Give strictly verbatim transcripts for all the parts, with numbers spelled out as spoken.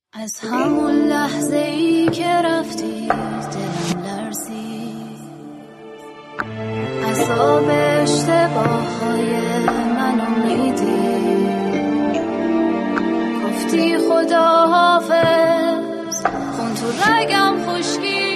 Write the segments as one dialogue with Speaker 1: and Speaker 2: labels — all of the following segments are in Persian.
Speaker 1: از همون لحظه ای که رفتی دلم لرزید، عذاب اشتباه های منو میدی، گفتی خدا حافظ، خون تو رگم خشکی.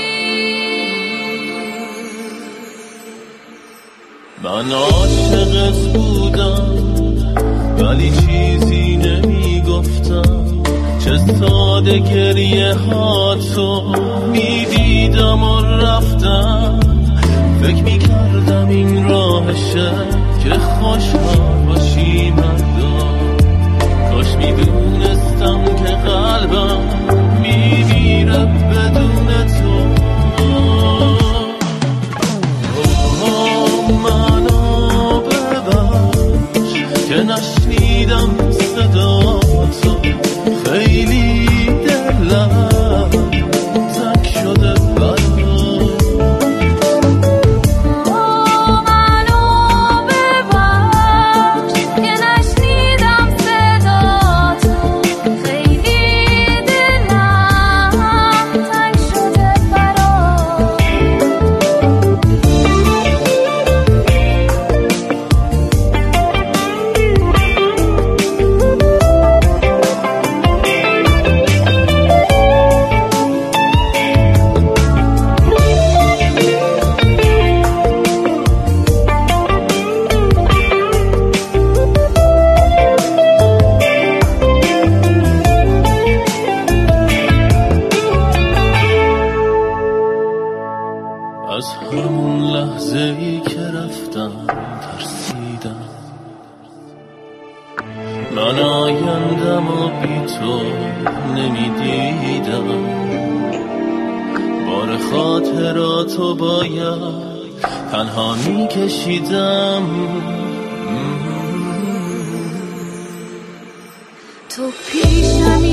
Speaker 2: من عاشقت بودم ولی چیزی نمیگفتم، چه ساده گریه ها تو میدیدم و رفتم. فکر میکردم این راهشه که خوشحال باشی مردم، کاش میدونستم که قلبم میمیره بدون تو. منو ببخش که نشنیدم صدا تو، خیلی دلم تنگ شده برات.
Speaker 1: منو ببخش که نشنیدم صدا تو، خیلی دلم تنگ شده برات.
Speaker 2: از همون لحظه ای که رفتم ترسیدم، من آیندم و بی تو نمیدیدم. بار خاطراتو باید تنها میکشیدم.
Speaker 1: تو پیشم